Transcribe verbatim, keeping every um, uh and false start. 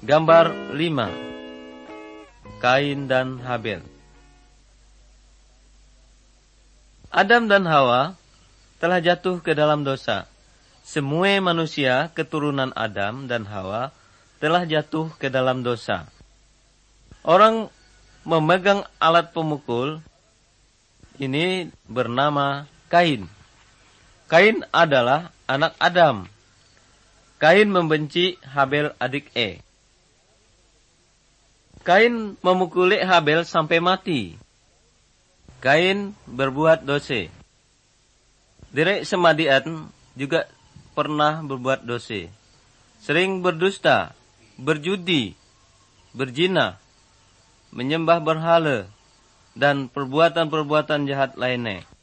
Gambar lima. Kain dan Habel. Adam dan Hawa telah jatuh ke dalam dosa. Semua manusia keturunan Adam dan Hawa telah jatuh ke dalam dosa. Orang memegang alat pemukul ini bernama Kain. Kain adalah anak Adam. Kain membenci Habel adik E. Kain memukuli Habel sampai mati. Kain berbuat dosa. Direk semadian juga pernah berbuat dosa. Sering berdusta, berjudi, berzina, menyembah berhala, dan perbuatan-perbuatan jahat lainnya.